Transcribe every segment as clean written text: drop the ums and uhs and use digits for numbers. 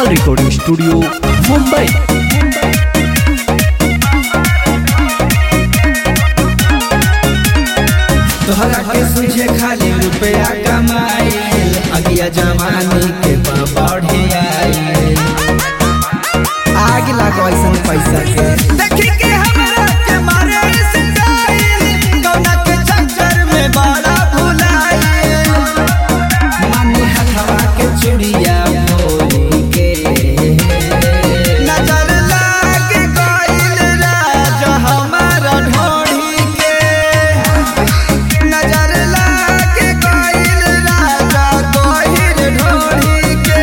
Apple recording studio Mumbai. तोहरा के सुझे खाली रुपया कमाइल, अगिया जमानी के बढ़े आइल। आग लागो ऐसन पैसा के देखी के हमरा के मारे स्टाइल, कौना के चक्कर में बड़ा भुलाइल। मानी हथवा के चूड़िया मोरी के नजर लाग गइल राजा हमारा ढोढ़ी के। नजर लाग गइल राजा गहिर ढोढ़ी के।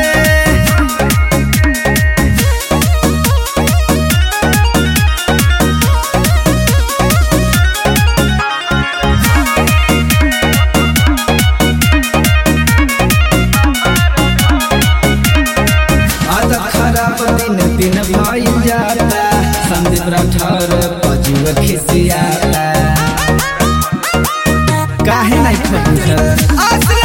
आदत खराब दिन दिन भइल जाता, संदीप राठौर पजुआ खिसियाता। काहे नहीं बुझल